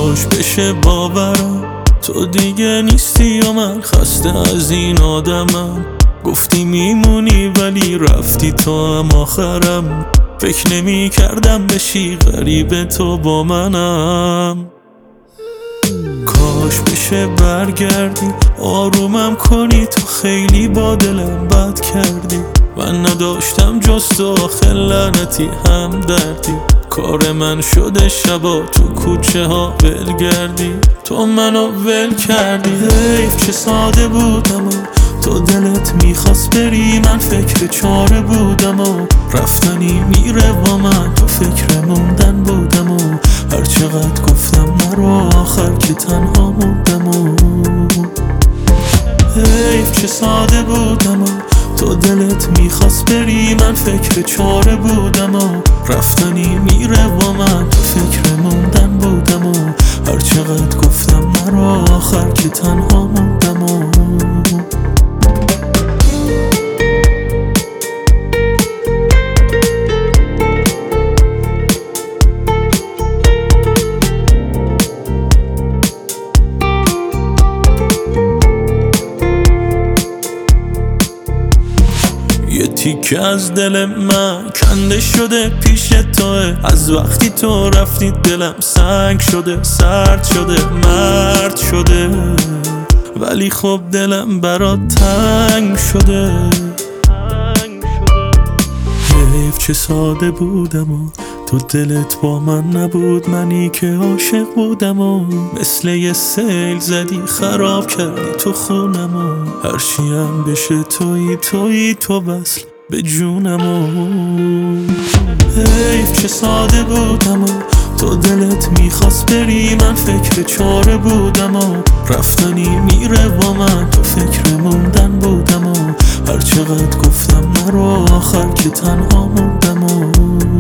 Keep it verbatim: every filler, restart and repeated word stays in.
کاش بشه باورم تو دیگه نیستی و من خسته از این آدمم. گفتی میمونی ولی رفتی تو هم آخرم. فکر نمی کردم بشی غریب تو با منم. کاش بشه برگردی آرومم کنی تو خیلی با دلم بد کردی. من نداشتم جز تو آخه لعنتی هم دردی. کار من شده شبا تو کوچه ها ولگردی. تو منو ول کردی. حیف چه ساده بودم و تو دلت میخواست بری. من فکر چاره بودم و رفتنی میره با من. تو فکر موندن بودم و هر چقدر گفتم نرو آخر که تنها موندم و حیف چه ساده بودم و تو دلت میخواست بری. من فکر چاره بودم و رفتنی میره با من. تو فکر موندن بودم و هر چقدر گفتم نرو آخر که تنها موندم و یه تیکه از دل من کنده شده پیش توه. از وقتی تو رفتی دلم سنگ شده، سرد شده، مرد شده. ولی خب دلم برات تنگ شده. حیف چه ساده بودم و تو دلت با من نبود. منی که عاشق بودم و مثل یه سیل زدی خراب کردی تو خونم و هرچی هم بشه تویی تویی تو وصل به جونم و حیف چه ساده بودم و تو دلت میخواست بری. من فکر چاره بودم و رفتنی میره با من. تو فکر موندن بودم و هر چقدر گفتم نرو آخر که تنها موندم و